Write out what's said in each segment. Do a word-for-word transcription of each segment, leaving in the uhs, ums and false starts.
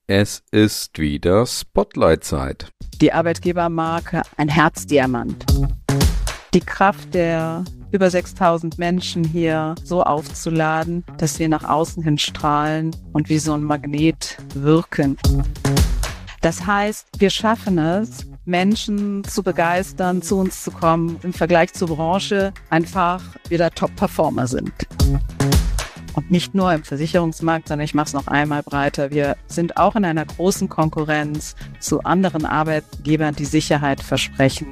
Es ist wieder Spotlight-Zeit. Die Arbeitgebermarke ein Herzdiamant. Die Kraft der über sechstausend Menschen hier so aufzuladen, dass wir nach außen hin strahlen und wie so ein Magnet wirken. Das heißt, wir schaffen es, Menschen zu begeistern, zu uns zu kommen, im Vergleich zur Branche einfach wieder Top-Performer sind. Und nicht nur im Versicherungsmarkt, sondern ich mache es noch einmal breiter. Wir sind auch in einer großen Konkurrenz zu anderen Arbeitgebern, die Sicherheit versprechen.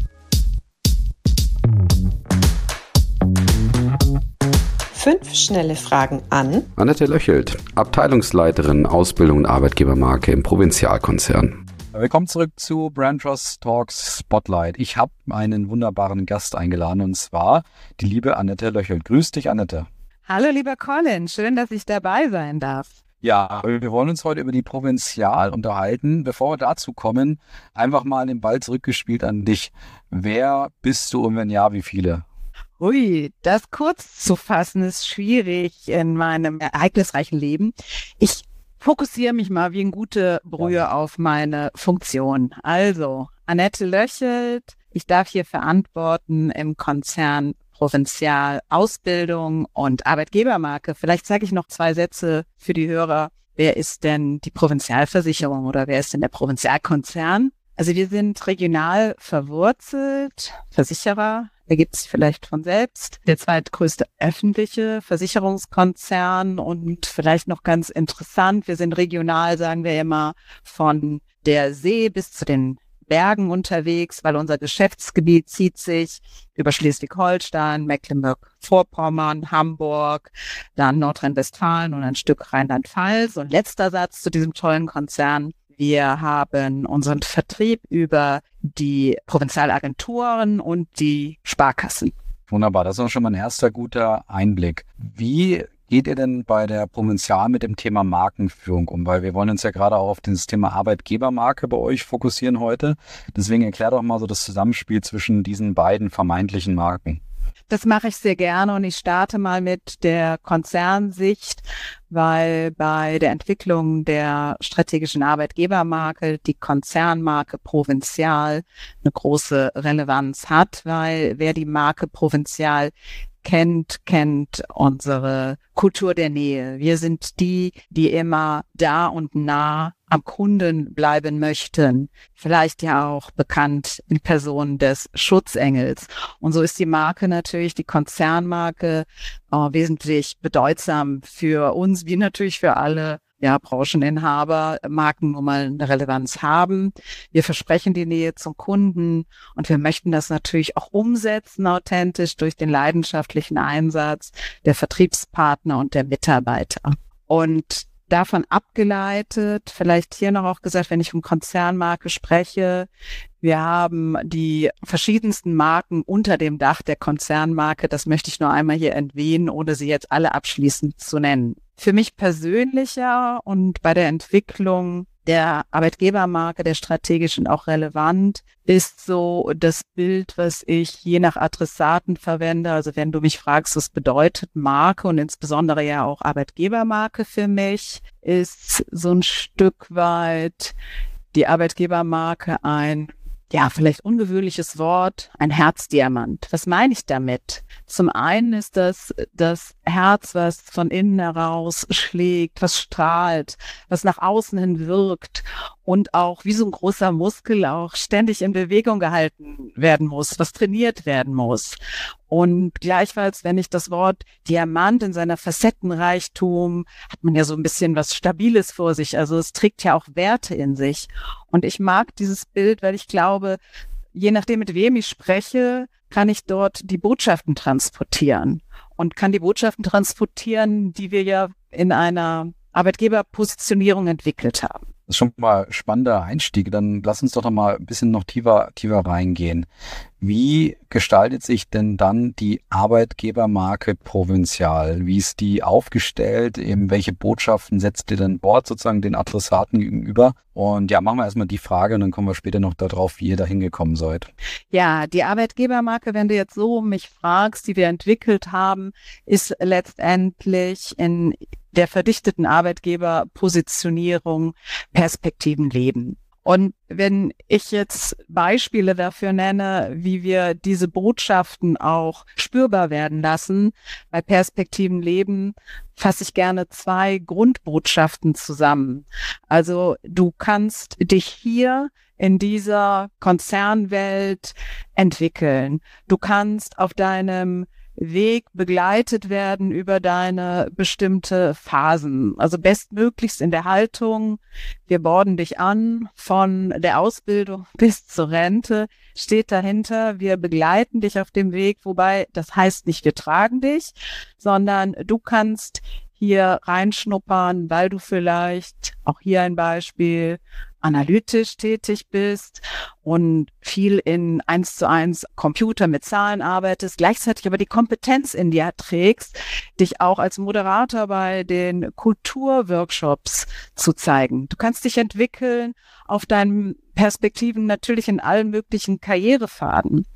Fünf schnelle Fragen an Annette Löchelt, Abteilungsleiterin Ausbildung und Arbeitgebermarke im Provinzialkonzern. Willkommen zurück zu Brand Trust Talks Spotlight. Ich habe einen wunderbaren Gast eingeladen und zwar die liebe Annette Löchelt. Grüß dich, Annette. Hallo lieber Colin, schön, dass ich dabei sein darf. Ja, wir wollen uns heute über die Provinzial unterhalten. Bevor wir dazu kommen, einfach mal den Ball zurückgespielt an dich. Wer bist du und wenn ja, wie viele? Ui, das kurz zu fassen ist schwierig in meinem ereignisreichen Leben. Ich fokussiere mich mal wie eine gute Brühe ja. auf meine Funktion. Also, Annette Löchelt, ich darf hier verantworten im Konzern Provinzial Ausbildung und Arbeitgebermarke. Vielleicht sage ich noch zwei Sätze für die Hörer. Wer ist denn die Provinzialversicherung oder wer ist denn der Provinzialkonzern? Also wir sind regional verwurzelt, Versicherer, ergibt sich vielleicht von selbst, der zweitgrößte öffentliche Versicherungskonzern und vielleicht noch ganz interessant, wir sind regional, sagen wir immer, von der See bis zu den Bergen unterwegs, weil unser Geschäftsgebiet zieht sich über Schleswig-Holstein, Mecklenburg-Vorpommern, Hamburg, dann Nordrhein-Westfalen und ein Stück Rheinland-Pfalz. Und letzter Satz zu diesem tollen Konzern. Wir haben unseren Vertrieb über die Provinzialagenturen und die Sparkassen. Wunderbar, das ist auch schon mal ein erster guter Einblick. Wie geht ihr denn bei der Provinzial mit dem Thema Markenführung um? Weil wir wollen uns ja gerade auch auf das Thema Arbeitgebermarke bei euch fokussieren heute. Deswegen erklär doch mal so das Zusammenspiel zwischen diesen beiden vermeintlichen Marken. Das mache ich sehr gerne und ich starte mal mit der Konzernsicht, weil bei der Entwicklung der strategischen Arbeitgebermarke die Konzernmarke Provinzial eine große Relevanz hat, weil wer die Marke Provinzial kennt, kennt unsere Kultur der Nähe. Wir sind die, die immer da und nah am Kunden bleiben möchten. Vielleicht ja auch bekannt in Person des Schutzengels. Und so ist die Marke natürlich, die Konzernmarke, äh, wesentlich bedeutsam für uns, wie natürlich für alle ja, Brancheninhaber, Marken nun mal eine Relevanz haben. Wir versprechen die Nähe zum Kunden und wir möchten das natürlich auch umsetzen, authentisch durch den leidenschaftlichen Einsatz der Vertriebspartner und der Mitarbeiter. Und davon abgeleitet, vielleicht hier noch auch gesagt, wenn ich um Konzernmarke spreche, wir haben die verschiedensten Marken unter dem Dach der Konzernmarke. Das möchte ich nur einmal hier erwähnen, ohne sie jetzt alle abschließend zu nennen. Für mich persönlicher und bei der Entwicklung der Arbeitgebermarke, der strategischen auch relevant, ist so das Bild, was ich je nach Adressaten verwende. Also wenn du mich fragst, was bedeutet Marke und insbesondere ja auch Arbeitgebermarke für mich, ist so ein Stück weit die Arbeitgebermarke ein, ja, vielleicht ungewöhnliches Wort, ein Herzdiamant. Was meine ich damit? Zum einen ist das das Herz, was von innen heraus schlägt, was strahlt, was nach außen hin wirkt und auch wie so ein großer Muskel auch ständig in Bewegung gehalten werden muss, was trainiert werden muss. Und gleichfalls, wenn ich das Wort Diamant in seiner Facettenreichtum, hat man ja so ein bisschen was Stabiles vor sich. Also es trägt ja auch Werte in sich. Und ich mag dieses Bild, weil ich glaube, je nachdem, mit wem ich spreche, kann ich dort die Botschaften transportieren und kann die Botschaften transportieren, die wir ja in einer Arbeitgeberpositionierung entwickelt haben. Das ist schon mal ein spannender Einstieg. Dann lass uns doch noch mal ein bisschen noch tiefer, tiefer reingehen. Wie gestaltet sich denn dann die Arbeitgebermarke Provinzial? Wie ist die aufgestellt? Eben welche Botschaften setzt ihr denn dort sozusagen den Adressaten gegenüber? Und ja, machen wir erstmal die Frage und dann kommen wir später noch darauf, wie ihr da hingekommen seid. Ja, die Arbeitgebermarke, wenn du jetzt so mich fragst, die wir entwickelt haben, ist letztendlich in der verdichteten Arbeitgeberpositionierung Perspektiven leben. Und wenn ich jetzt Beispiele dafür nenne, wie wir diese Botschaften auch spürbar werden lassen, bei Perspektiven leben, fasse ich gerne zwei Grundbotschaften zusammen. Also du kannst dich hier in dieser Konzernwelt entwickeln. Du kannst auf deinem Weg begleitet werden über deine bestimmte Phasen. Also bestmöglichst in der Haltung, wir borden dich an, von der Ausbildung bis zur Rente, steht dahinter, wir begleiten dich auf dem Weg, wobei das heißt nicht, wir tragen dich, sondern du kannst hier reinschnuppern, weil du vielleicht, auch hier ein Beispiel, analytisch tätig bist und viel in eins zu eins Computer mit Zahlen arbeitest, gleichzeitig aber die Kompetenz in dir trägst, dich auch als Moderator bei den Kulturworkshops zu zeigen. Du kannst dich entwickeln auf deinen Perspektiven natürlich in allen möglichen Karrierefaden.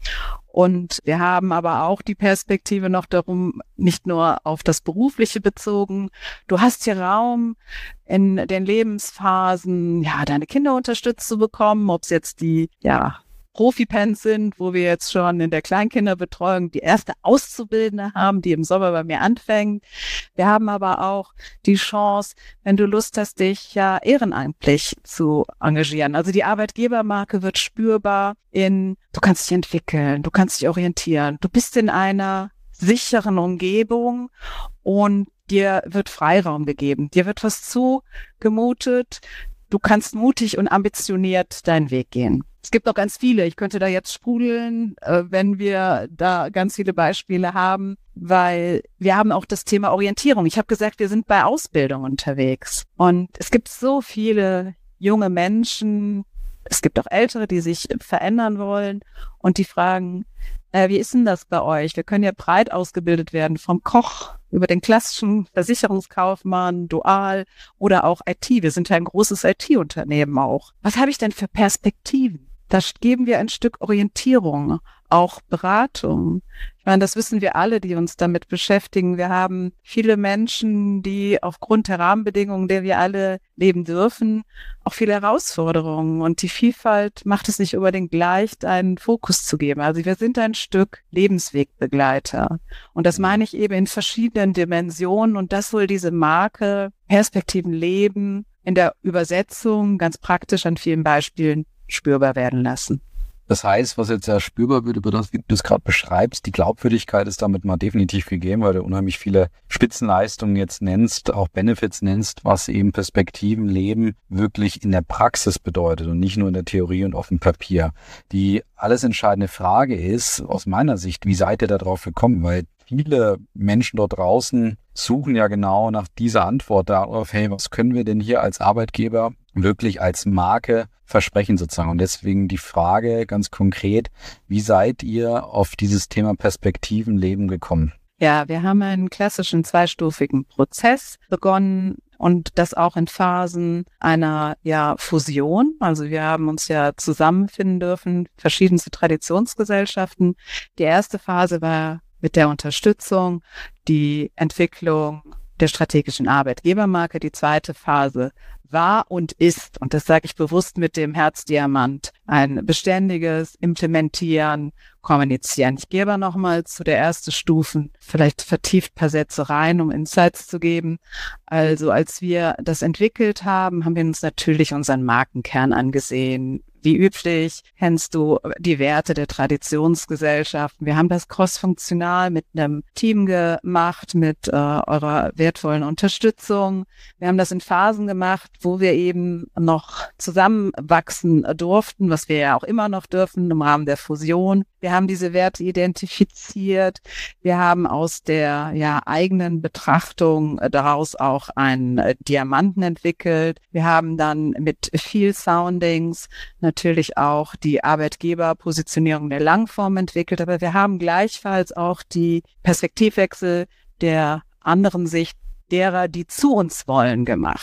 Und wir haben aber auch die Perspektive noch darum, nicht nur auf das Berufliche bezogen. Du hast hier Raum in den Lebensphasen, ja, deine Kinder unterstützt zu bekommen, ob es jetzt die, ja, Profi-Pens sind, wo wir jetzt schon in der Kleinkinderbetreuung die erste Auszubildende haben, die im Sommer bei mir anfängt. Wir haben aber auch die Chance, wenn du Lust hast, dich ja ehrenamtlich zu engagieren. Also die Arbeitgebermarke wird spürbar in, du kannst dich entwickeln, du kannst dich orientieren, du bist in einer sicheren Umgebung und dir wird Freiraum gegeben, dir wird was zugemutet, du kannst mutig und ambitioniert deinen Weg gehen. Es gibt noch ganz viele. Ich könnte da jetzt sprudeln, äh, wenn wir da ganz viele Beispiele haben, weil wir haben auch das Thema Orientierung. Ich habe gesagt, wir sind bei Ausbildung unterwegs. Und es gibt so viele junge Menschen, es gibt auch Ältere, die sich verändern wollen und die fragen, äh, wie ist denn das bei euch? Wir können ja breit ausgebildet werden, vom Koch über den klassischen Versicherungskaufmann, Dual oder auch I T. Wir sind ja ein großes I T-Unternehmen auch. Was habe ich denn für Perspektiven? Da geben wir ein Stück Orientierung, auch Beratung. Ich meine, das wissen wir alle, die uns damit beschäftigen. Wir haben viele Menschen, die aufgrund der Rahmenbedingungen, in der wir alle leben dürfen, auch viele Herausforderungen. Und die Vielfalt macht es nicht unbedingt leicht, einen Fokus zu geben. Also wir sind ein Stück Lebenswegbegleiter. Und das meine ich eben in verschiedenen Dimensionen. Und das soll diese Marke Perspektiven leben in der Übersetzung ganz praktisch an vielen Beispielen spürbar werden lassen. Das heißt, was jetzt ja spürbar wird über das, wie du es gerade beschreibst, die Glaubwürdigkeit ist damit mal definitiv gegeben, weil du unheimlich viele Spitzenleistungen jetzt nennst, auch Benefits nennst, was eben Perspektiven leben wirklich in der Praxis bedeutet und nicht nur in der Theorie und auf dem Papier. Die alles entscheidende Frage ist, aus meiner Sicht, wie seid ihr da drauf gekommen? Weil viele Menschen dort draußen suchen ja genau nach dieser Antwort darauf, hey, was können wir denn hier als Arbeitgeber wirklich als Marke versprechen sozusagen? Und deswegen die Frage ganz konkret, wie seid ihr auf dieses Thema Perspektivenleben gekommen? Ja, wir haben einen klassischen zweistufigen Prozess begonnen und das auch in Phasen einer ja Fusion. Also wir haben uns ja zusammenfinden dürfen, verschiedenste Traditionsgesellschaften. Die erste Phase war mit der Unterstützung, die Entwicklung der strategischen Arbeitgebermarke. Die zweite Phase war und ist, und das sage ich bewusst mit dem Herzdiamant, ein beständiges Implementieren, Kommunizieren. Ich gehe aber nochmal zu der ersten Stufen, vielleicht vertieft ein paar Sätze rein, um Insights zu geben. Also als wir das entwickelt haben, haben wir uns natürlich unseren Markenkern angesehen. Wie üblich kennst du die Werte der Traditionsgesellschaften. Wir haben das crossfunktional mit einem Team gemacht, mit äh, eurer wertvollen Unterstützung. Wir haben das in Phasen gemacht, wo wir eben noch zusammenwachsen durften, was wir ja auch immer noch dürfen im Rahmen der Fusion. Wir haben diese Werte identifiziert. Wir haben aus der ja eigenen Betrachtung daraus auch einen äh, Diamanten entwickelt. Wir haben dann mit viel Soundings natürlich auch die Arbeitgeberpositionierung der Langform entwickelt, aber wir haben gleichfalls auch die Perspektivwechsel der anderen Sicht derer, die zu uns wollen, gemacht.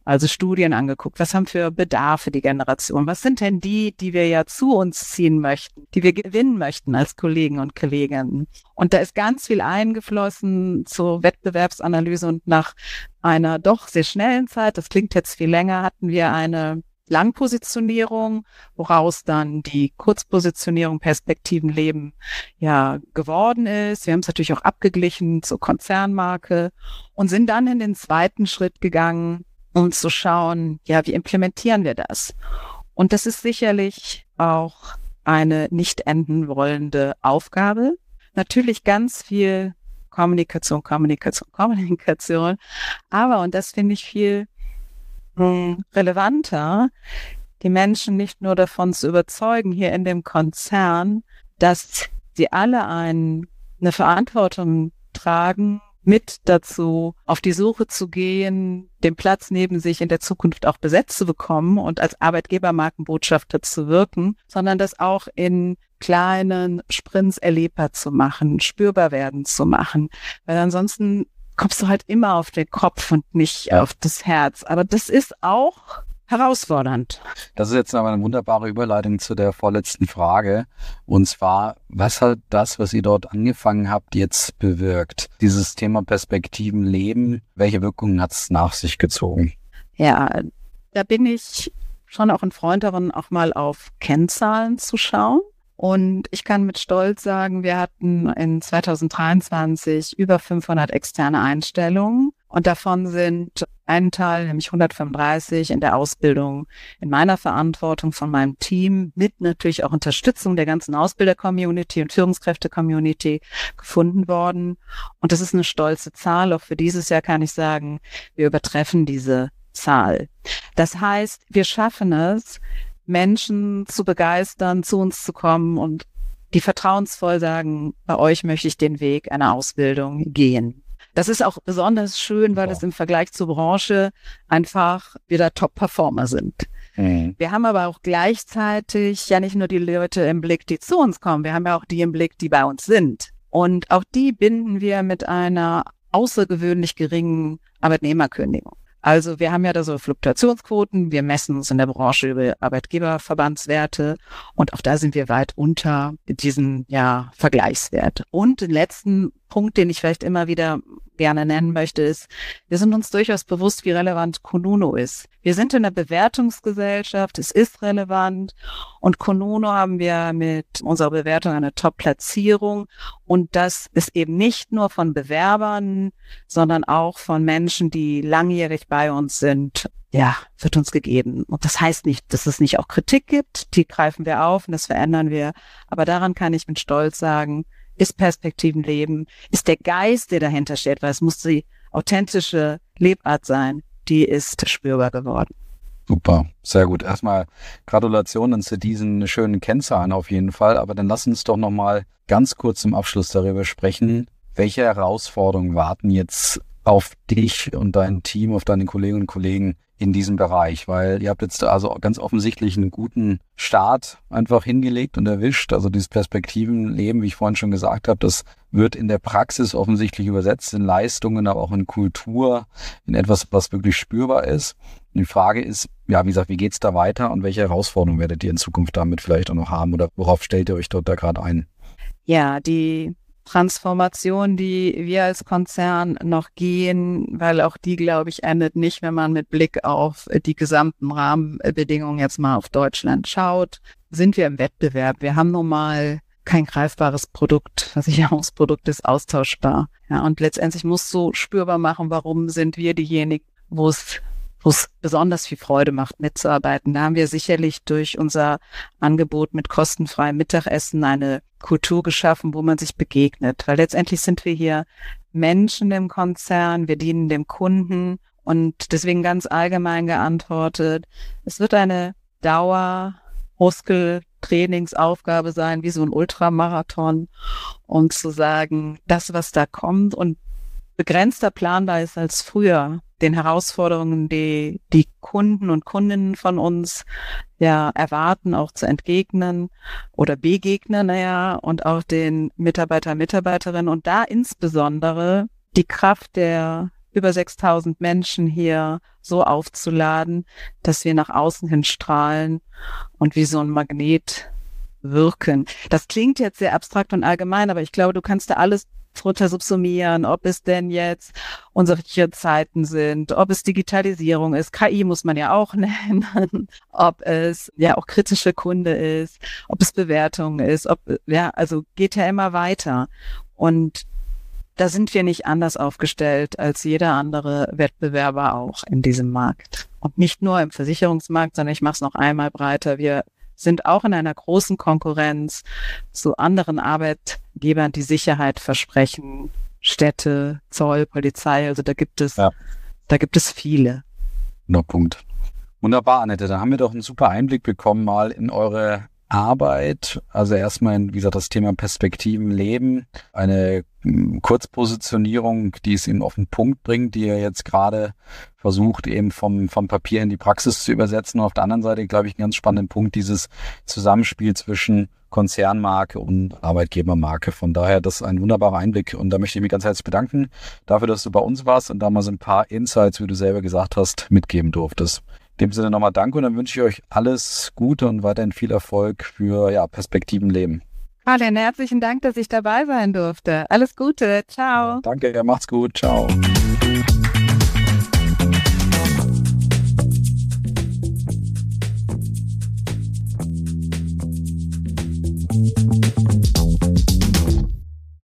Also Studien angeguckt, was haben für Bedarfe die Generation, was sind denn die, die wir ja zu uns ziehen möchten, die wir gewinnen möchten als Kollegen und Kolleginnen. Und da ist ganz viel eingeflossen zur Wettbewerbsanalyse und nach einer doch sehr schnellen Zeit, das klingt jetzt viel länger, hatten wir eine Langpositionierung, woraus dann die Kurzpositionierung Perspektivenleben ja geworden ist. Wir haben es natürlich auch abgeglichen zur Konzernmarke und sind dann in den zweiten Schritt gegangen, um zu schauen, ja, wie implementieren wir das? Und das ist sicherlich auch eine nicht enden wollende Aufgabe. Natürlich ganz viel Kommunikation, Kommunikation, Kommunikation, aber, und das finde ich viel relevanter, die Menschen nicht nur davon zu überzeugen, hier in dem Konzern, dass sie alle ein, eine Verantwortung tragen, mit dazu auf die Suche zu gehen, den Platz neben sich in der Zukunft auch besetzt zu bekommen und als Arbeitgebermarkenbotschafter zu wirken, sondern das auch in kleinen Sprints erlebbar zu machen, spürbar werden zu machen, weil ansonsten kommst du halt immer auf den Kopf und nicht ja. auf das Herz. Aber das ist auch herausfordernd. Das ist jetzt aber eine wunderbare Überleitung zu der vorletzten Frage. Und zwar, was hat das, was ihr dort angefangen habt, jetzt bewirkt? Dieses Thema Perspektiven leben, welche Wirkungen hat es nach sich gezogen? Ja, da bin ich schon auch ein Freund davon, auch mal auf Kennzahlen zu schauen. Und ich kann mit Stolz sagen, wir hatten in zwanzig dreiundzwanzig über fünfhundert externe Einstellungen und davon sind ein Teil, nämlich hundertfünfunddreißig, in der Ausbildung, in meiner Verantwortung von meinem Team, mit natürlich auch Unterstützung der ganzen Ausbilder-Community und Führungskräfte-Community gefunden worden. Und das ist eine stolze Zahl. Auch für dieses Jahr kann ich sagen, wir übertreffen diese Zahl. Das heißt, wir schaffen es, Menschen zu begeistern, zu uns zu kommen und die vertrauensvoll sagen, bei euch möchte ich den Weg einer Ausbildung gehen. Das ist auch besonders schön, weil es im Vergleich zur Branche einfach wieder Top-Performer sind. Mhm. Wir haben aber auch gleichzeitig ja nicht nur die Leute im Blick, die zu uns kommen, wir haben ja auch die im Blick, die bei uns sind. Und auch die binden wir mit einer außergewöhnlich geringen Arbeitnehmerkündigung. Also wir haben ja da so Fluktuationsquoten, wir messen uns in der Branche über Arbeitgeberverbandswerte und auch da sind wir weit unter diesen ja Vergleichswert. Und den letzten Punkt, den ich vielleicht immer wieder gerne nennen möchte, ist, wir sind uns durchaus bewusst, wie relevant Kununu ist. Wir sind in einer Bewertungsgesellschaft, es ist relevant und Kununu haben wir mit unserer Bewertung eine Top-Platzierung und das ist eben nicht nur von Bewerbern, sondern auch von Menschen, die langjährig bei uns sind, ja, wird uns gegeben. Und das heißt nicht, dass es nicht auch Kritik gibt, die greifen wir auf und das verändern wir, aber daran kann ich mit Stolz sagen, ist Perspektivenleben, ist der Geist, der dahinter steht, weil es muss die authentische Lebart sein, die ist spürbar geworden. Super, sehr gut. Erstmal Gratulationen zu diesen schönen Kennzahlen auf jeden Fall, aber dann lass uns doch nochmal ganz kurz zum Abschluss darüber sprechen, welche Herausforderungen warten jetzt auf dich und dein Team, auf deine Kolleginnen und Kollegen in diesem Bereich, weil ihr habt jetzt also ganz offensichtlich einen guten Start einfach hingelegt und erwischt. Also dieses Perspektivenleben, wie ich vorhin schon gesagt habe, das wird in der Praxis offensichtlich übersetzt in Leistungen, aber auch in Kultur, in etwas, was wirklich spürbar ist. Und die Frage ist, ja, wie gesagt, wie geht's da weiter und welche Herausforderungen werdet ihr in Zukunft damit vielleicht auch noch haben oder worauf stellt ihr euch dort da gerade ein? Ja, die Transformation, die wir als Konzern noch gehen, weil auch die, glaube ich, endet nicht, wenn man mit Blick auf die gesamten Rahmenbedingungen jetzt mal auf Deutschland schaut, sind wir im Wettbewerb. Wir haben nun mal kein greifbares Produkt. Versicherungsprodukt ist austauschbar. Ja, und letztendlich musst du spürbar machen, warum sind wir diejenigen, wo es wo es besonders viel Freude macht, mitzuarbeiten. Da haben wir sicherlich durch unser Angebot mit kostenfreiem Mittagessen eine Kultur geschaffen, wo man sich begegnet. Weil letztendlich sind wir hier Menschen im Konzern, wir dienen dem Kunden und deswegen ganz allgemein geantwortet, es wird eine Dauer-Muskel-Trainingsaufgabe sein, wie so ein Ultramarathon, um zu sagen, das, was da kommt und begrenzter planbar ist als früher, den Herausforderungen, die die Kunden und Kundinnen von uns ja erwarten, auch zu entgegnen oder begegnen, naja, und auch den Mitarbeiter, Mitarbeiterinnen und da insbesondere die Kraft der über sechstausend Menschen hier so aufzuladen, dass wir nach außen hin strahlen und wie so ein Magnet wirken. Das klingt jetzt sehr abstrakt und allgemein, aber ich glaube, du kannst da alles drunter subsumieren, ob es denn jetzt unsere Zeiten sind, ob es Digitalisierung ist, K I muss man ja auch nennen, ob es ja auch kritische Kunde ist, ob es Bewertung ist, ob, ja, also geht ja immer weiter. Und da sind wir nicht anders aufgestellt als jeder andere Wettbewerber auch in diesem Markt. Und nicht nur im Versicherungsmarkt, sondern ich mache es noch einmal breiter. Wir sind auch in einer großen Konkurrenz zu anderen Arbeitgebern, die Sicherheit versprechen. Städte, Zoll, Polizei, also da gibt es, ja. da gibt es viele. No, Punkt. Wunderbar, Annette. Dann haben wir doch einen super Einblick bekommen mal in eure Arbeit. Also erstmal, in, wie gesagt, das Thema Perspektiven leben. Eine Kurzpositionierung, die es eben auf den Punkt bringt, die ihr jetzt gerade versucht, eben vom, vom Papier in die Praxis zu übersetzen. Und auf der anderen Seite, glaube ich, einen ganz spannenden Punkt, dieses Zusammenspiel zwischen Konzernmarke und Arbeitgebermarke. Von daher, das ist ein wunderbarer Einblick. Und da möchte ich mich ganz herzlich bedanken dafür, dass du bei uns warst und da mal so ein paar Insights, wie du selber gesagt hast, mitgeben durftest. In dem Sinne nochmal danke und dann wünsche ich euch alles Gute und weiterhin viel Erfolg für ja, Perspektiven leben. Fabian, herzlichen Dank, dass ich dabei sein durfte. Alles Gute. Ciao. Danke, macht's gut. Ciao.